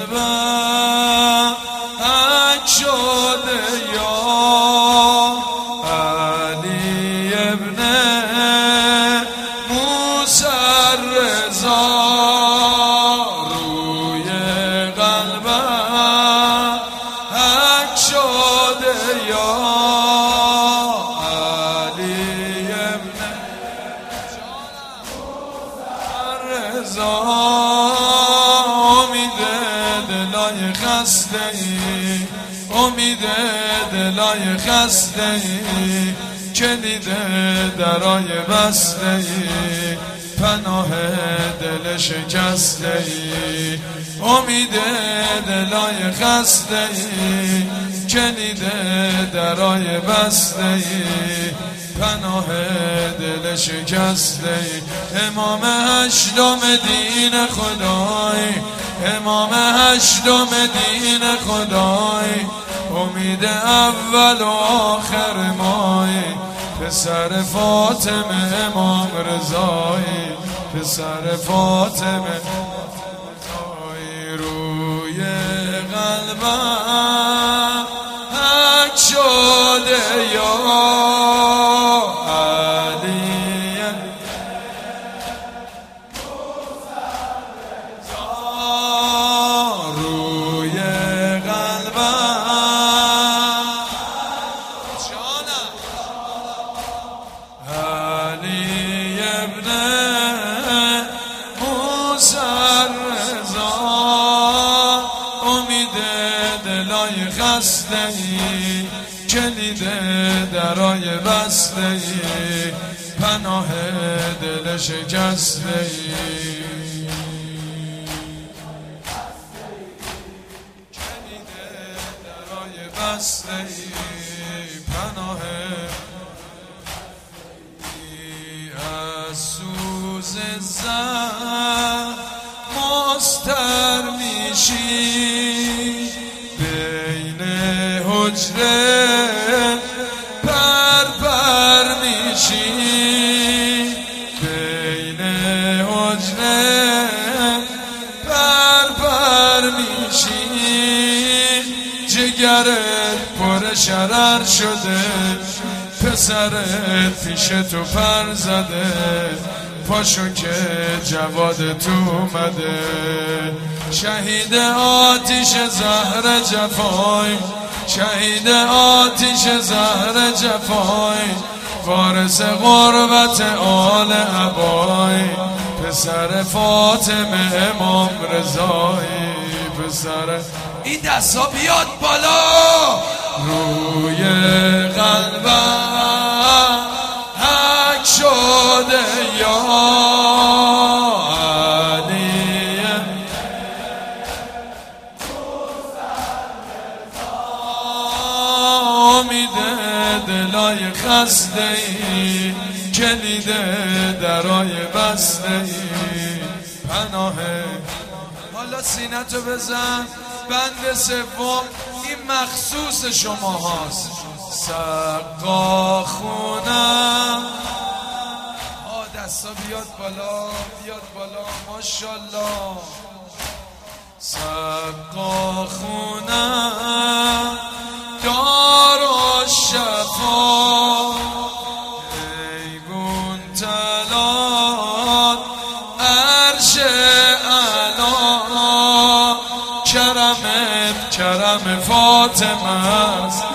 قلبم حک شده یا علی ابن موسی الرضا روی قلبم حک شده یا علی ابن امید دلای خسته ای امید دلای خسته ای کلید درای بسته ای پناه دل شکسته ای امید دلای خسته ای کلید درای بسته ای پناه دل شکسته ای امام هشتم دین خدای امام هشتم دین خدای امید اول و آخر مای پسر فاطمه امام رضایی پسر فاطمه روی قلبم حک شده یا خسته ای کلید درای بسته ای پناه دل شکسته ای کلید درای بسته ای پناه از سوز زن مستر میشی حجره پر میشی بین حجره پر میشی جگرت پر شرر شده پسرت پیش تو پر زده پاشو که جواد تو اومده شهید آتیش زهر جفای شهید آتیش زهر جفای وارث غربت آل عبای پسر فاطمه امام رضایی پسر این دستا بیاد بالا روی قلبم حک شده یا دلای خسته ای کلید درای بسته ای پناه حالا سینتو بزن بند سوم این مخصوص شما هاست سقا خونم دستا بیاد بالا ماشالله سقا خونم دار شفا ایگون تلال عرش علا کرم فاطمه است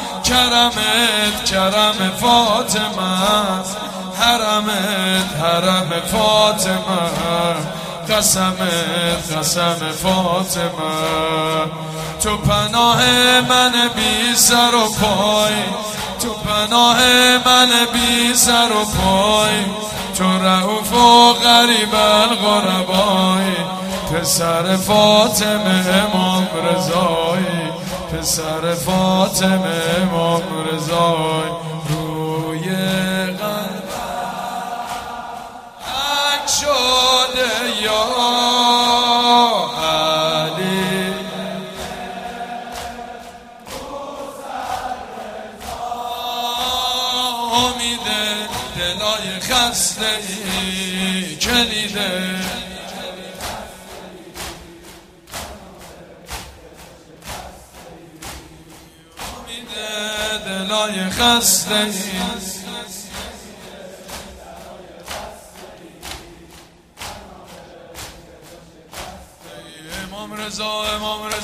کرم فاطمه است حرم فاطمه قسم فاطمه تو پناه من بی سر و پای تو پناه من بی سر و پای تو رؤوف و غریب الغربای پسر فاطمه امام رضایی پسر فاطمه امام رضایی روی قلب حک شده یا علی امید دلای خسته کلیده دلای خسته امام رضا